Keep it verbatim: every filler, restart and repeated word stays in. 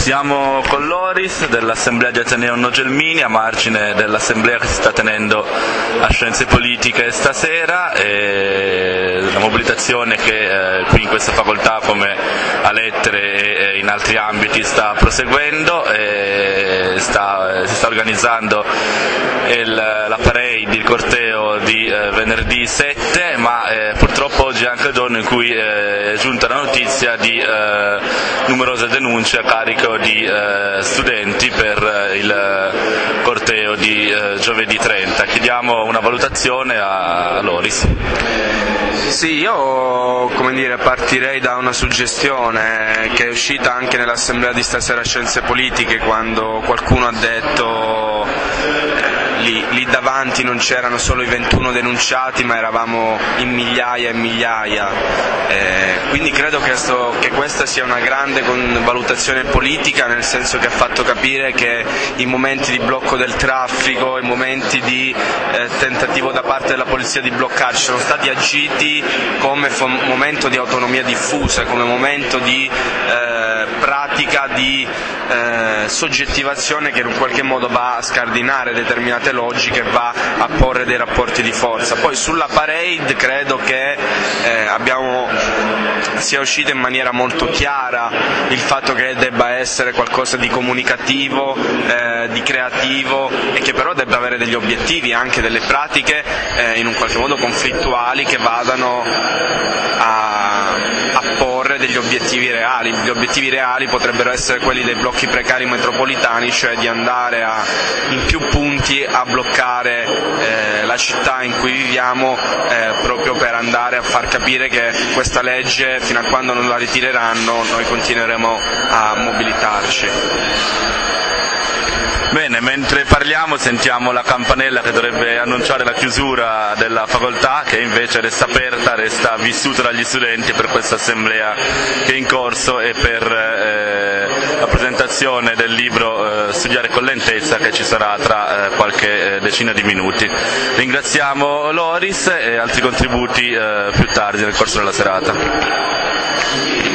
Siamo con Loris dell'Assemblea di Ateneo Nonno Gelmini, a margine dell'assemblea che si sta tenendo a Scienze Politiche stasera, e la mobilitazione che eh, qui in questa facoltà come a Lettere e in altri ambiti sta proseguendo, e sta, si sta organizzando il, la parade, il corteo di eh, venerdì sette, ma eh, purtroppo oggi è anche il giorno in cui eh, è giunta la notizia di eh, numerose denunce a carico di eh, studenti per eh, il corteo di eh, giovedì trenta. Chiediamo una valutazione a, a Loris. Sì, io come dire, partirei da una suggestione che è uscita anche nell'assemblea di stasera Scienze Politiche, quando qualcuno ha detto eh, lì, lì davanti non c'erano solo i ventuno denunciati, ma eravamo in migliaia e migliaia, eh, quindi credo che, sto, che questa sia una grande valutazione politica, nel senso che ha fatto capire che i momenti di blocco del traffico, i momenti di eh, tentativo da parte della polizia di bloccarci sono stati agiti come momento di autonomia diffusa, come momento di eh, pratica di eh, soggettivazione che in un qualche modo va a scardinare determinate logiche, va a porre dei rapporti di forza. Poi sulla parade credo che eh, abbiamo, sia uscito in maniera molto chiara il fatto che debba essere qualcosa di comunicativo, eh, di creativo, e che però debba avere degli obiettivi, anche delle pratiche eh, in un qualche modo conflittuali, che vadano a, a porre degli obiettivi reali. Gli obiettivi reali potrebbero essere quelli dei blocchi precari metropolitani, cioè di andare a, in più punti a bloccare eh, la città in cui viviamo, eh, proprio per andare a far capire che questa legge, fino a quando non la ritireranno, noi continueremo a mobilitarci. Bene, mentre parliamo sentiamo la campanella che dovrebbe annunciare la chiusura della facoltà, che invece resta aperta, resta vissuta dagli studenti per questa assemblea che è in corso e per eh, la presentazione del libro eh, Studiare con lentezza, che ci sarà tra eh, qualche eh, decina di minuti. Ringraziamo Loris e altri contributi eh, più tardi nel corso della serata.